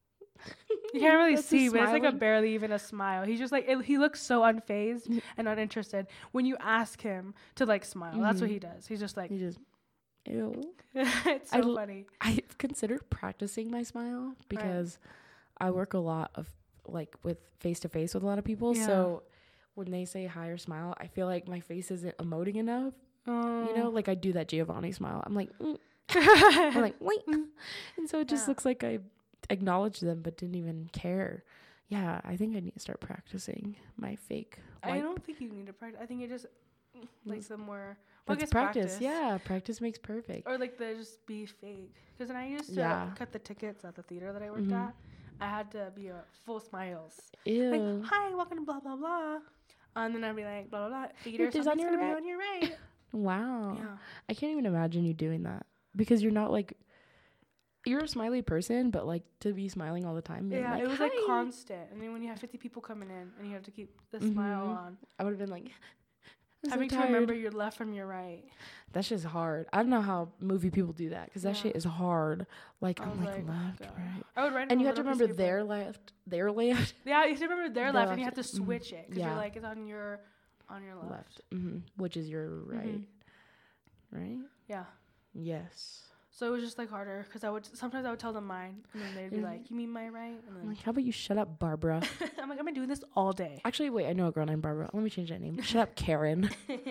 You can't really That's his see, but it's like a smiling. barely even a smile. He's just like it, he looks so unfazed and uninterested when you ask him to like smile. That's what Mhm. he does. He's just like You just ew. it's I so l- funny. I've considered practicing my smile because I work a lot of like with face to face with a lot of people. Yeah. So when they say hi or smile, I feel like my face isn't emoting enough. Um, You know, like I do that Giovanni smile. I'm like, mm. I'm like, wait. And so it just Yeah. looks like I acknowledged them but didn't even care. Yeah, I think I need to start practicing my fake. I wipe. don't think you need to practice. I think it just like the more well, I Let's guess practice. Yeah, practice makes perfect. Or like the just be fake. Because when I used to Yeah. cut the tickets at the theater that I worked Mhm. at, I had to be a full smiles. Ew. Like, hi, welcome to blah blah blah. And then I'd be like, blah blah blah. Theater, There's something's on your gonna right. be on your right. Wow. Yeah. I can't even imagine you doing that because you're not like you're a smiley person, but like to be smiling all the time. being Yeah, like, it was like "Hi." constant. And then when you have fifty people coming in and you have to keep the smile Mhm. on, I would have been like, I'm so having to tired. remember your left from your right. That's just hard. I don't know how movie people do that because that Yeah. shit is hard. Like I I'm was like, like, oh, left, God. right, I would write it and on you a have to little piece remember of paper. their left, their left, Yeah, you have to remember their Their left, and you have left. to switch it because Yeah. you're like it's on your on your left. left, hmm which is your right, Mhm. right? Yeah. Yes. So it was just like harder because I would sometimes I would tell them mine and then they'd be Mhm. like, "You mean my right?" And I'm then like, how about you shut up, Barbara? I'm like, "I've been doing this all day." Actually, wait, I know a girl named Barbara. Let me change that name. Shut up, Karen.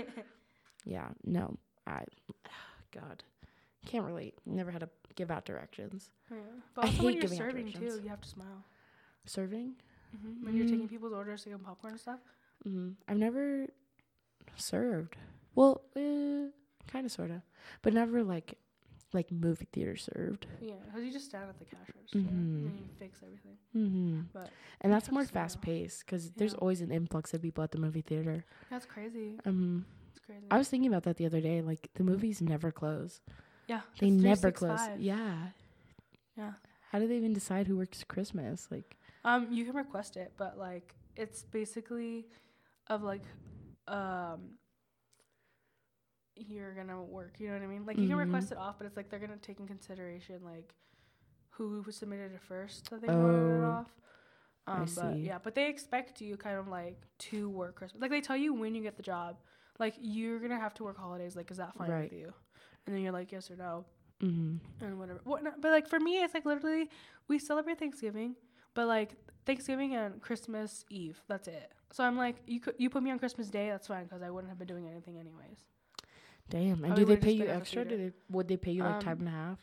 Yeah, no, I, God, can't relate. Never had to give out directions. Yeah. But I also when hate you're giving out serving too, directions. you have to smile. Serving? Mm-hmm. When you're taking Mm. people's orders to get popcorn and stuff. Mm-hmm. I've never served. Well, uh, kind of, sort of, but never like, like movie theater served. Yeah, because you just stand at the cash register Mhm. and you fix everything. Mm-hmm. But And that's have more to smile. fast paced because there's Yeah. always an influx of people at the movie theater. that's crazy. Um, crazy. I was thinking about that the other day. Like, the movies never close. Yeah. They it's never three six close. five. Yeah. Yeah. How do they even decide who works Christmas? Like, Um, you can request it, but like it's basically of like um you're gonna work, you know what I mean? Like you Mhm. can request it off, but it's like they're gonna take in consideration like who submitted it first that they Oh, wanted it off. Um, I but see. yeah, but they expect you kind of like to work Christmas. Like they tell you when you get the job, like you're gonna have to work holidays. Like, is that fine Right. with you? And then you're like, yes or no, mm-hmm. and whatever. What? Not, but like for me, it's like literally we celebrate Thanksgiving, but like Thanksgiving and Christmas Eve, that's it. So I'm like, you could you put me on Christmas Day, that's fine because I wouldn't have been doing anything anyways. Damn. And Oh, do we they would've pay just you been at the extra? Do theater. they, would they pay you like Um, time and a half?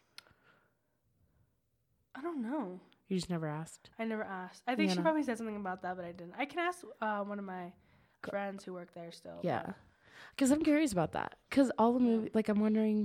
I don't know. You just never asked. I never asked. I think Yeah, she no. probably said something about that, but I didn't. I can ask uh, one of my Go- friends who work there still. Yeah. but- Because I'm curious about that. Because all the Yeah. movie, like, I'm wondering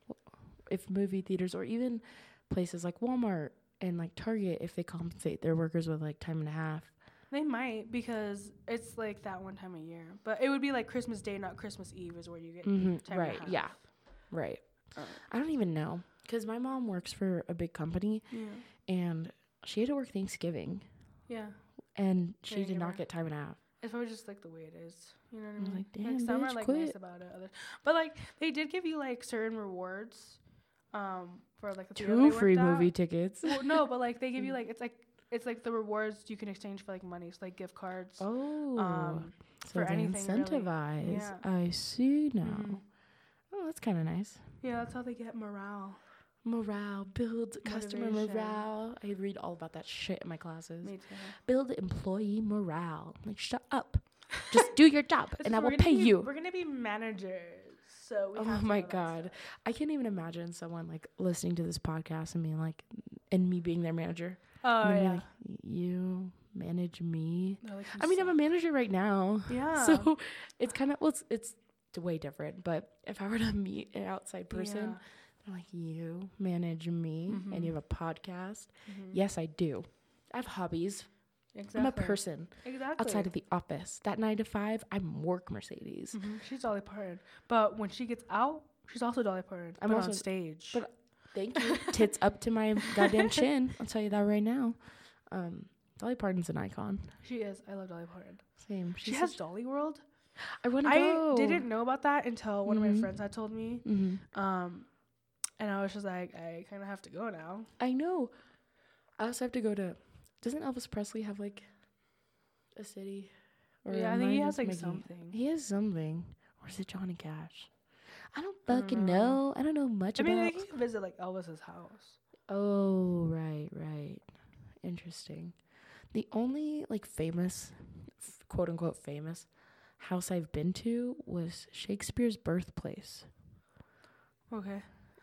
if movie theaters or even places like Walmart and like Target, if they compensate their workers with like time and a half. They might because it's like that one time a year. But it would be like Christmas Day, not Christmas Eve, is where you get Mm-hmm. time Right. and a half. Yeah. Right. Uh, I don't even know. Because my mom works for a big company yeah. and she had to work Thanksgiving Yeah. and she Yeah, did you not were. get time and a half. It's probably just like the way it is. You know what I I was mean? like, damn, some bitch, are like quit. nice about it, others. But like they did give you like certain rewards, um, for like the theater Two they free worked at. movie tickets. Well, no, but like they give you like it's like it's like the rewards you can exchange for like money, so like gift cards. Oh. Um, so for they anything, really. incentivize. Yeah. I see now. Mhm. Oh, that's kind of nice. Yeah, that's how they get morale. Morale, build customer Motivation. morale. I read all about that shit in my classes. Me too. Build employee morale. Like, shut up. Just do your job, It's- and I we're will gonna pay be- you. We're gonna be managers, so we Oh have to my know that god, stuff. I can't even imagine someone like listening to this podcast and being like, and me being their manager. Oh and then yeah. being like, you manage me. They're like, "You I mean, I'm a suck." manager right now. Yeah. So it's kind of well, it's, it's way different. But if I were to meet an outside person, they're like, you manage me, Mhm. and you have a podcast. Yeah. Mhm. Yes, I do. I have hobbies. Exactly. I'm a person Exactly. outside of the office. That nine to five, I'm work Mercedes. Mhm. She's Dolly Parton, but when she gets out, she's also Dolly Parton. I'm but also- on stage. but- Thank you. Tits up to my goddamn chin. I'll tell you that right now. Um, Dolly Parton's an icon. she is. I love Dolly Parton. Same. She She's has such- Dolly World. I want to I go. didn't know about that until one of Mhm. my friends had told me. Mm-hmm. Um, and I was just like, I kind of have to go now. I know. I also have to go to. Doesn't Elvis Presley have like a city? Yeah, I am think he just has like making- something. He has something. Or is it Johnny Cash? I don't I don't fucking know. know. I don't know much I mean, about. I can visit like Elvis's house. Oh, right, right. Interesting. The only like famous, f- quote unquote famous house I've been to was Shakespeare's birthplace. Okay.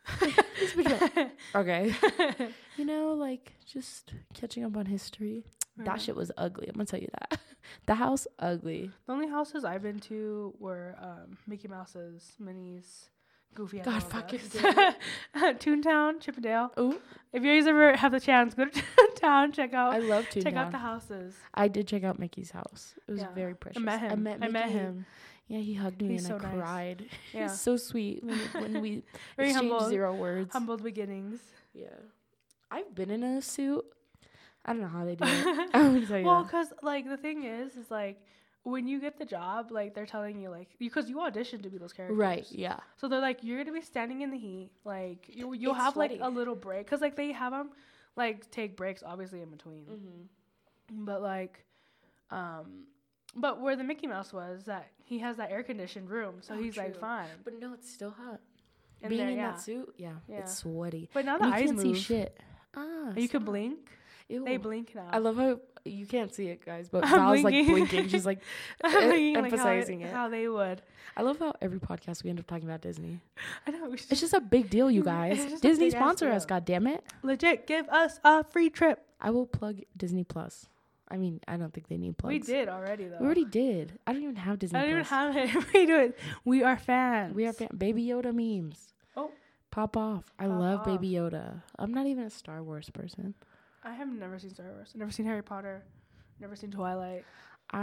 Okay. You know, like just catching up on history. Yeah. That shit was ugly. I'm gonna tell you that. The house ugly. The only houses I've been to were um, Mickey Mouse's, Minnie's, Goofy. and God all of fucking us. Toontown, Chippendale. Ooh, If you guys ever have the chance, go to Toontown, check out I love Toontown. check out the houses. I did check out Mickey's house. It was Yeah. very precious. I met him. I met, I met Mickey. him. Yeah, he hugged me He's and so I nice. cried. Yeah. He's so sweet when, when we Very exchanged humble. zero words. Humble beginnings. Yeah. I've been in a suit. I don't know how they do it. I'm gonna tell you Well, that. because like the thing is, is like when you get the job, like they're telling you like because you auditioned to be those characters, Right, yeah. So they're like, you're gonna be standing in the heat, like you you'll It's have sweaty. like a little break, cause like they have them like take breaks obviously in between, Mm-hmm. but like, um, but where the Mickey Mouse was, that he has that air conditioned room, so Oh, he's like true. fine. But no, it's still hot. In Being there, in yeah. that suit, yeah, Yeah. it's sweaty. But now And the you eyes can't move. see shit. Ah, You can stop. blink. Ew. They blink now. I love how you can't see it, guys, but I'm Val's like blinking. blinking. She's like I'm em- blinking, like, how emphasizing it, it. how they would. I love how every podcast we end up talking about Disney. I know. We should It's just a big deal, you guys. It's just a Disney big-ass sponsor us, deal. god damn it. legit give us a free trip. I will plug Disney Plus. I mean, I don't think they need plugs. We did already though. We already did. I don't even have Disney I don't even Plus. have it. We do it. We are fans. We are fan- Baby Yoda memes. Oh. Pop off. I Pop love off. Baby Yoda. I'm not even a Star Wars person. I have never seen Star Wars. Never seen Harry Potter. Never seen Twilight. I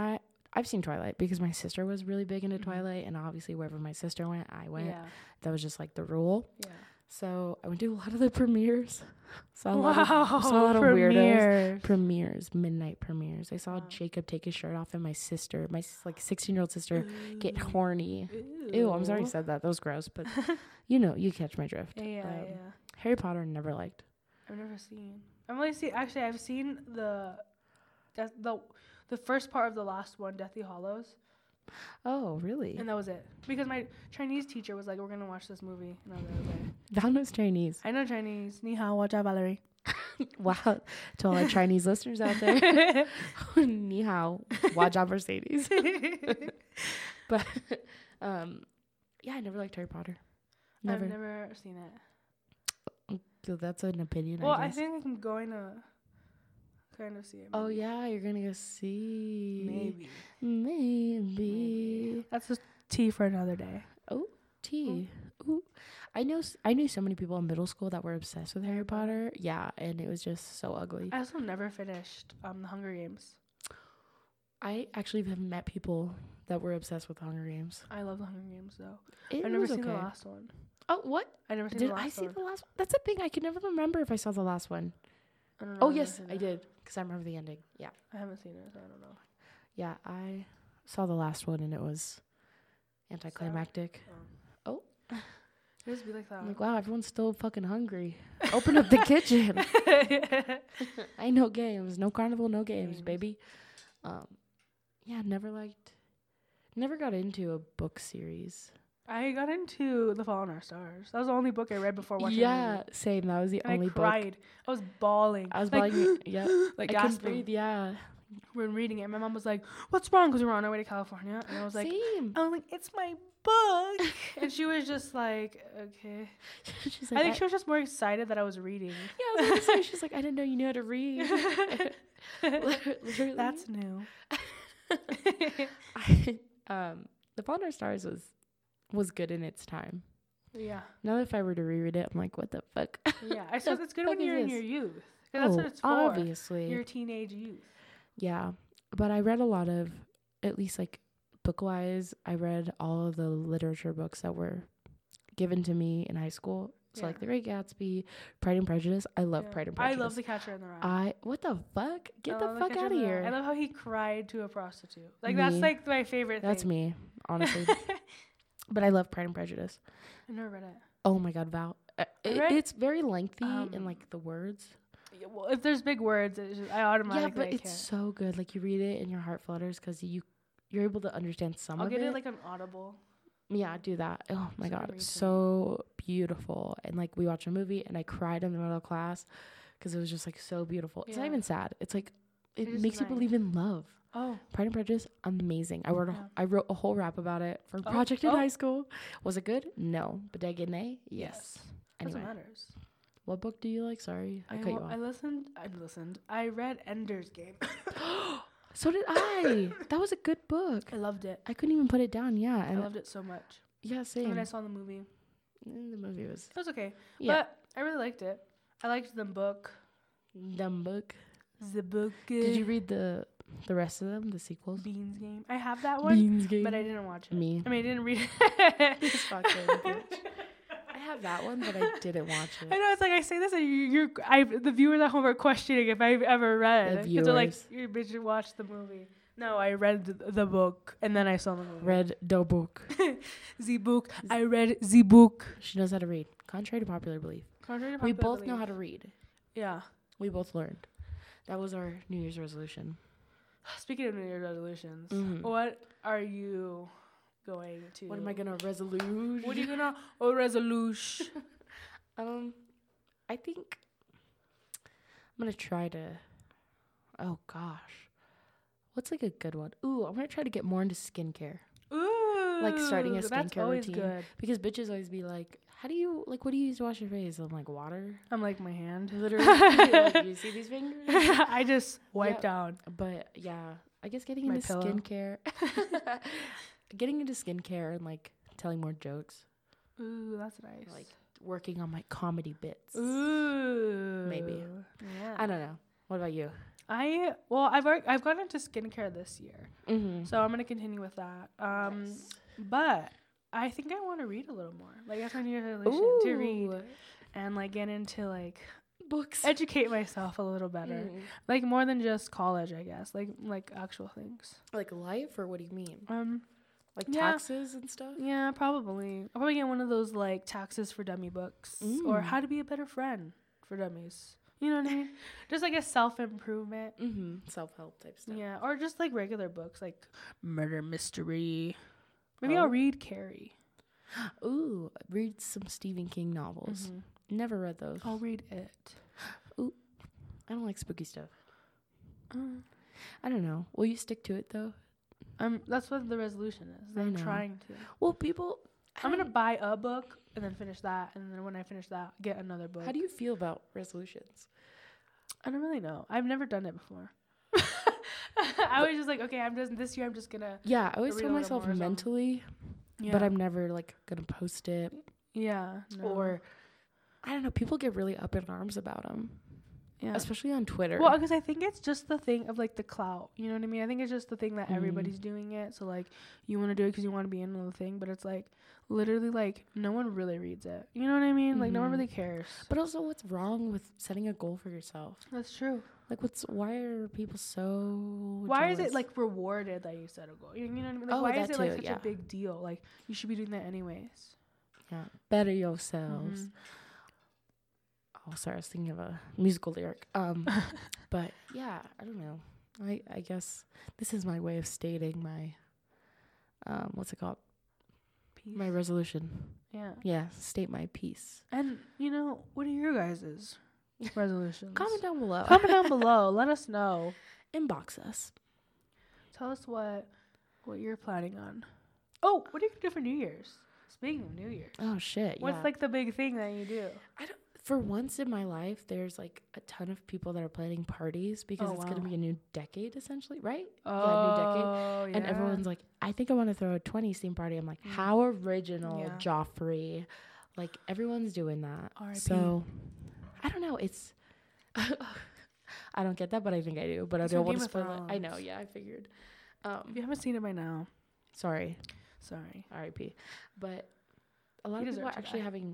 I've seen Twilight because my sister was really big into Mhm. Twilight, and obviously wherever my sister went, I went. Yeah. That was just like the rule. Yeah. So I went to a lot of the premieres. saw a lot Wow. of saw a lot of weirdos. Premieres. Premieres, midnight premieres. I saw Wow. Jacob take his shirt off and my sister, my s- like sixteen year old sister, get Ooh. horny. Ew, I'm sorry I said that. That was gross, but you know, you catch my drift. Yeah, Um, yeah. Harry Potter never liked. I've never seen. I've only seen. Actually, I've seen the, that's the, the first part of the last one, Deathly Hollows, Oh, really? and that was it. Because my Chinese teacher was like, "We're gonna watch this movie," and I was like, "Okay." That was Chinese. I know Chinese. Ni hao, watch out, Valerie. Wow. To all our Chinese listeners out there. Ni hao. Watch out, Mercedes. But, um, yeah, I never liked Harry Potter. Never. I've never seen it. So that's an opinion, Well, I I guess. think I'm going to kind of see it. Oh, maybe. yeah, you're going to go see. Maybe. Maybe. That's a tea for another day. Tea. Ooh. I know. s- I knew so many people in middle school that were obsessed with Harry Potter. Yeah, and it was just so ugly. I also never finished um the Hunger Games. I actually have met people that were obsessed with Hunger Games. I love the Hunger Games though. It I've never was seen okay. the last one. Oh, what? I never seen Did the last I see one. the last one? That's the thing. I can never remember if I saw the last one. I don't know, Oh, I've never yes, seen I it. did. Because I remember the ending. Yeah. I haven't seen it, so I don't know. Yeah, I saw the last one and it was anticlimactic. Oh. It just be like that. I'm like, wow, everyone's still fucking hungry. Open up the kitchen. I know games. No carnival, no games, Games. baby. Um, yeah, never liked, never got into a book series. I got into The Fault in Our Stars. That was the only book I read before watching the Yeah, movie. same. That was the And only I book. cried. I was bawling. I was like, bawling. Yeah, like I couldn't gasping. breathe. Yeah, When reading it, my mom was like, "What's wrong?" Because we were on our way to California, and I was like, same. "I was like, it's my book," and she was just like, "Okay." She's I like, think she was just more excited that I was reading. yeah, I was gonna say, she's like, I didn't know you knew how to read. Literally. That's new. I, um, The Fault in Our Stars was was good in its time. Yeah, Now if I were to reread it, I'm like, what the fuck? yeah. I suppose it's good when fuck is you're in this? your youth. 'Cause that's Oh, what it's for. obviously. Your teenage youth. Yeah, but I read a lot of, at least like book wise, I read all of the literature books that were given to me in high school. So Yeah. like The Great Gatsby, Pride and Prejudice. I love Yeah. Pride and I Prejudice. love The Catcher in the Rye. I what the fuck? Get I the love fuck Catcher out in of the Rye. I here. love how he cried to a prostitute. Like that's Me. like my favorite That's thing. me, honestly. But I love Pride and Prejudice. I never read it. Oh my god, Val. Uh, it, read, it's very lengthy um, in like the words. Yeah, well, if there's big words, it's just, I automatically Yeah, but I it's can't. so good. Like you read it and your heart flutters because you you're able to understand some I'll of get it. it like an Audible. Yeah, do that. Oh my So god, read to so beautiful. And like we watched a movie and I cried in the middle of class because it was just like so beautiful. It's not Yeah. even sad. It's like it It is makes you nice. believe in love. Oh, Pride and Prejudice, amazing. I wrote a, Yeah. I wrote a whole rap about it for a Oh, project in oh. high school. Was it good? No. But did I get an A? Yes. Doesn't Anyway, matters. what book do you like? Sorry, I, I, cut you wa- off. I listened. I listened. I read Ender's Game. So did I. That was a good book. I loved it. I couldn't even put it down. Yeah, I and loved it so much. yeah, And same. when I saw the movie, Mm, the movie was it was okay. yeah, But I really liked it. I liked the book. dumb book. The book. Did you read the the rest of them, the sequels? Beans Game? I have that one, Beans Game. but I didn't watch it. Me. I mean, I didn't read it. This fucking bitch. I have that one, but I didn't watch I it. know it's like I say this, and you, you're I the viewers at home are questioning if I've ever read. The 'Cause they're like, viewers. you bitch watched the movie. No, I read the, the book and then I saw the movie. Read the book. the book. I read the book. She knows how to read, contrary to popular belief. Contrary to We popular both know how belief. to read. Yeah. We both learned. That was our New Year's resolution. Speaking of New Year's resolutions, Mhm. what are you going to? What am I gonna resolute? What are you gonna oh resolution? Um, I think I'm gonna try to. Oh gosh, what's like a good one? Ooh, I'm gonna try to get more into skincare Ooh, Like starting a that's skincare always routine. good. because bitches always be like, "How do you like? What do you use to wash your face?" I'm like, "Water." I'm like my hand. Literally, like, you see these fingers? I just wipe Yep. down. But yeah, I guess getting My into pillow. skincare, getting into skincare and like telling more jokes, Ooh, that's nice. like working on my comedy bits. Ooh, Maybe. Yeah. I don't know. What about you? I well, I've already, I've gotten into skincare this year, Mm-hmm. so I'm gonna continue with that. Um, Yes. but I think I want to read a little more. Like that's my New Year's resolution to read and like get into like books. educate myself a little better, Mm. like more than just college, I guess. Like like actual things. Like life, or what do you mean? Um, Like Yeah. taxes and stuff? yeah, probably. I'll probably get one of those like taxes for dummy books or Mm. how to be a better friend for dummies. You know what I mean? Just like a self improvement. Mm-hmm. Self-help type stuff. Yeah, or just like regular books like murder mystery. Maybe Oh. I'll read Carrie. Ooh, read some Stephen King novels. Mhm. Never read those. I'll read it. I don't like spooky stuff. Uh, I don't know. Will you stick to it though? um, that's what the resolution is. I I'm know. trying to. Well, people. I'm gonna buy a book and then finish that, and then when I finish that, get another book. How do you feel about resolutions? I don't really know. I've never done it before. I was just like, okay, I'm just this year. I'm just gonna. Yeah, I always read tell a little myself more or something. mentally, Yeah. but I'm never like gonna post it. Yeah. No. Or I don't know. People get really up in arms about them, yeah. especially on Twitter. Well, because I think it's just the thing of like the clout. You know what I mean? I think it's just the thing that Mhm. everybody's doing it. So like, you want to do it because you want to be in on the thing, but it's like literally like no one really reads it. You know what I mean? Like no one Mhm. really cares. But also, what's wrong with setting a goal for yourself? That's true. Like, what's why are people so? Why is it jealous? like rewarded that you set a goal? You know what I mean? Like Oh, why is that it like too, such yeah. a big deal? Like you should be doing that anyways. Yeah, better yourselves. Mhm. Oh, sorry, I was thinking of a musical lyric. Um, but yeah, I don't know. I I guess this is my way of stating my, um, what's it called? Peace. My resolution. Yeah. Yeah, state my piece. And you know, what are your guys' resolutions? Comment down below. Comment down below. Let us know. Inbox us. Tell us what what you're planning on. Oh, what are you gonna do for New Year's? Speaking of New Year's, Oh shit! what's yeah. like the big thing that you do? I don't. For once in my life, there's like a ton of people that are planning parties because Oh, it's wow. gonna be a new decade essentially, right? Oh, And everyone's like, I think I want to throw a twenties theme party. I'm like, Mm. how original, Yeah. Joffrey. Like, everyone's doing that. R I P So, I don't know. It's, I don't get that, but I think I do. But It's I don't from want to Game of spoil it. I know, Thrones. yeah, I figured. If Um, you haven't seen it by now, sorry, sorry. R I P. But a lot He of people are deserved to actually die. having,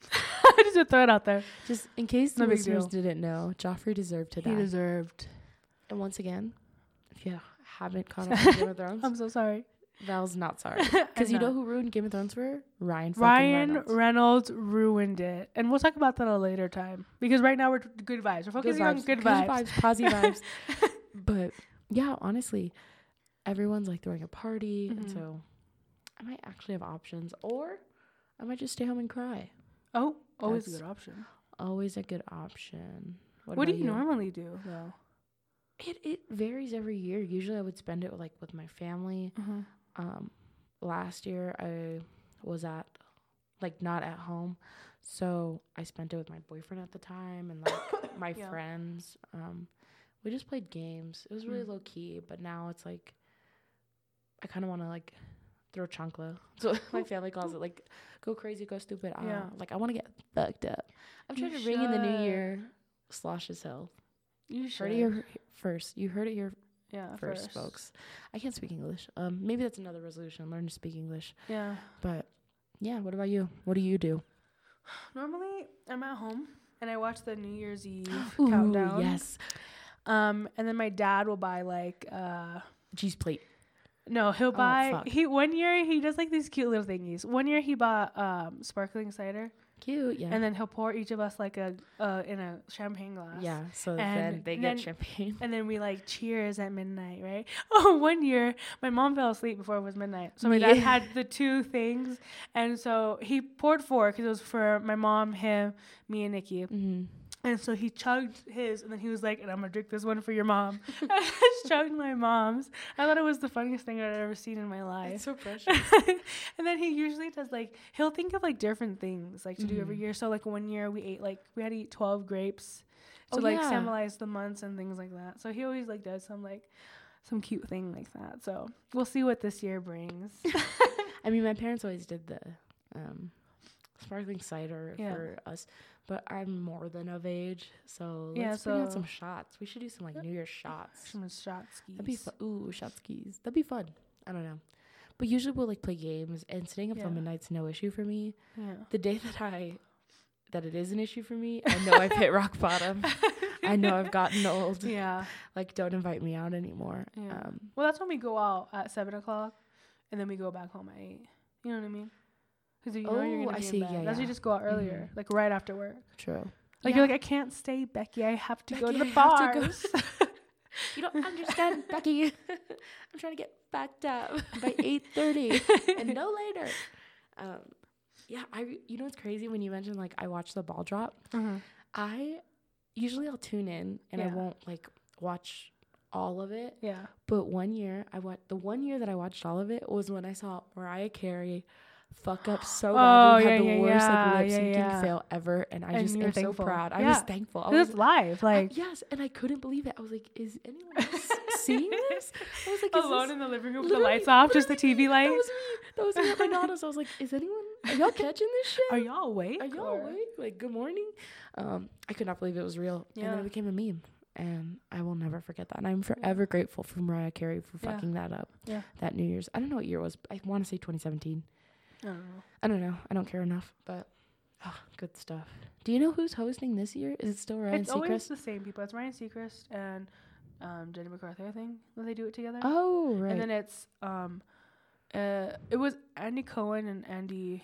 I just would throw it out there. just in case the No big listeners deal. didn't know, Joffrey deserved to He die. deserved. And once again, if you haven't caught up on Game of Thrones, I'm so sorry. Val's not sorry. Because you I'm know not. who ruined Game of Thrones for her? Ryan fucking Ryan Reynolds. Reynolds ruined it, and we'll talk about that at a later time because right now we're t- good vibes. We're focusing on good vibes. positive vibes. But yeah, honestly, everyone's like throwing a party, and Mhm. so I might actually have options, or I might just stay home and cry. Oh, always a That's- good option. Always a good option. What, do about you, normally do though? It it varies every year. Usually, I would spend it like with my family. Mm-hmm. Um, last year I was at like not at home, so I spent it with my boyfriend at the time and like my Yeah. friends. Um, we just played games. It was really Mm. low key, but now it's like I kind of want to like throw chancla. So my family calls it like go crazy, go stupid. Uh, Yeah. like I want to get fucked up. I'm You trying to ring in the new should. year. Slosh's health. You Heard should. it here first. You heard it here yeah, first, folks. I can't speak English. Um, maybe that's another resolution. Learn to speak English. Yeah. But yeah, what about you? What do you do? Normally, I'm at home and I watch the New Year's Eve Ooh, countdown. yes. Um, and then my dad will buy like uh. Cheese plate. No, he'll Oh, buy. fuck. He one year he does like these cute little thingies. One year he bought um sparkling cider, Cute, yeah. and then he'll pour each of us like a uh in a champagne glass. yeah, so and then they then- get champagne. And then we like cheers at midnight, right? Oh, one year my mom fell asleep before it was midnight, so my dad Yeah. had the two things, and so he poured four because it was for my mom, him, me, and Nikki. Mm-hmm. And so he chugged his, and then he was like, and I'm going to drink this one for your mom. I just chugged my mom's. I thought it was the funniest thing I'd ever seen in my life. It's so precious. And then he usually does, like, he'll think of, like, different things, like, to do every Mhm. year. So, like, one year we ate, like, we had to eat twelve grapes to, Oh, like, yeah. symbolize the months and things like that. So he always, like, does some, like, some cute thing like that. So we'll see what this year brings. I mean, my parents always did the um, sparkling cider Yeah. for us. But I'm more than of age, so Yeah, let's bring out so- some shots. We should do some like New Year's shots. Some shot skis. That'd be fun. Ooh, shot skis. That'd be fun. I don't know. But usually we'll like play games, and staying up till Yeah. midnight's no issue for me. Yeah. The day that I that it is an issue for me, I know I've hit rock bottom. I know I've gotten old. Yeah. Like, don't invite me out anymore. Yeah. Um, Well, that's when we go out at seven o'clock, and then we go back home at eight. You know what I mean? Because you know Oh, you're gonna I be see. in bed. Yeah, That's why yeah. you just go out earlier, Mhm. like right after work. true. Like Yeah. you're like, I can't stay, Becky. I have to go to Becky, the I have to go." bars. You don't understand, Becky. I'm trying to get backed up by eight thirty and no later. Um, yeah, I. You know what's crazy when you mentioned like I watch the ball drop. mm-hmm. I usually I'll tune in and I Yeah. won't like watch all of it. Yeah. But one year I watched the one year that I watched all of it was when I saw Mariah Carey fuck up so Oh, badly, yeah, had the yeah, worst yeah, like lip yeah, syncing yeah. fail ever, and I And just you were am thankful. so proud. I Yeah. was thankful. I It was was live, I- like yes, and I couldn't believe it. I was like, is anyone else seeing this? I was like, is alone this in the living room with the literally- lights off, just the literally, T V lights. That was me. That was me at my Nanas. I was like, is anyone? Are y'all catching this shit? Are y'all awake? Are y'all or- awake? Like, good morning. Um, I could not believe it was real, and then Yeah. it became a meme, and I will never forget that. And I'm forever grateful for Mariah Carey for Yeah. fucking that up. Yeah. That New Year's. I don't know what year it was. I want to say twenty seventeen. I don't know. I don't know. I don't care enough, but oh, good stuff. Do you know who's hosting this year? Is it still Ryan It's always Seacrest? the same people. It's Ryan Seacrest and um, Jenny McCarthy, I think, that they do it together. Oh, right. And then it's um, uh, it was Andy Cohen and Andy.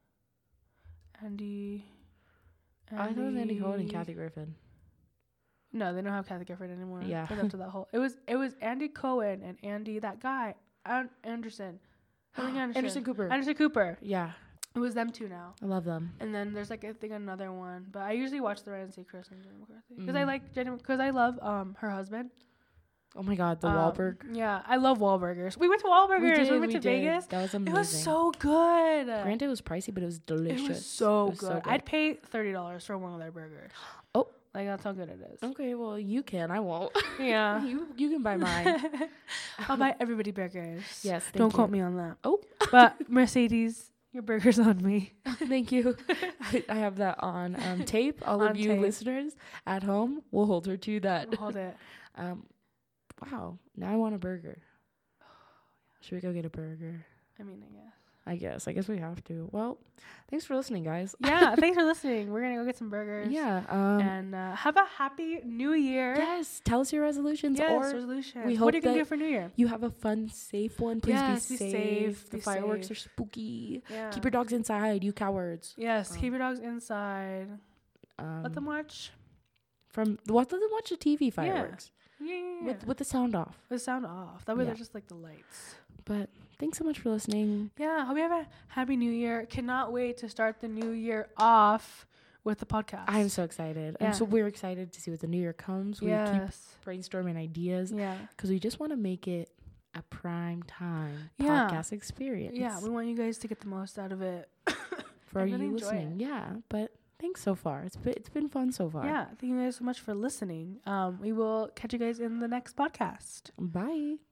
Andy. I thought it was Andy Cohen and Kathy Griffin. No, they don't have Kathy Griffin anymore. Yeah. It's up to that whole. It was it was Andy Cohen and Andy, that guy, An- Anderson. Something Anderson. Anderson Cooper. Anderson Cooper. Yeah, It was them two now. I love them. And then there's like I think another one, but I usually watch the Ryan Seacrest and Jenny McCarthy because I Mm. like Jenny because I love um her husband. Oh my God, the Um, Wahlberg. Yeah, I love Wahlburgers. We went to Wahlburgers. We, did, went to did. Vegas. That was amazing. It was so good. Granted, it was pricey, but it was delicious. It was so, It was good. I'd pay thirty dollars for one of their burgers. Oh. Like that's how good it is. Okay, well, you can. I won't. Yeah. you you can buy mine. I'll buy everybody burgers. Yes, thank Don't you. quote me on that. Oh. But Mercedes, your burger's on me. Thank you. I, I have that on um, tape. All On of you tape. listeners at home, will hold her to that. Hold it. Um, wow. Now I want a burger. Should we go get a burger? I mean, I guess. I guess. I guess we have to. Well, thanks for listening, guys. Yeah. Thanks for listening. We're gonna go get some burgers. Yeah. Um, And uh, have a happy New Year. yes. Tell us your resolutions, Yes. or Resolutions. we what hope are you gonna that do for New Year? you have a fun, safe one. Please Yes, be, be safe. safe, The be fireworks safe. are spooky. Yeah. Keep your dogs inside, you cowards. Yes. Um, keep your dogs inside. Um, Let them watch. from what? Let them watch the T V fireworks Yeah. Yeah. yeah. with with the sound off. the sound off. That way Yeah. they're just like the lights. But thanks so much for listening. Yeah, hope you have a happy new year. Cannot wait to start the new year off with the podcast. I'm so excited. Yeah. I'm so we're excited to see what the new year comes. We keep yes. brainstorming ideas Yeah. because we just want to make it a prime time Yeah. podcast experience. Yeah, we want you guys to get the most out of it. for and really you enjoy listening. it. Yeah, but thanks so far. It's been it's been fun so far. Yeah, thank you guys so much for listening. Um, we will catch you guys in the next podcast. Bye.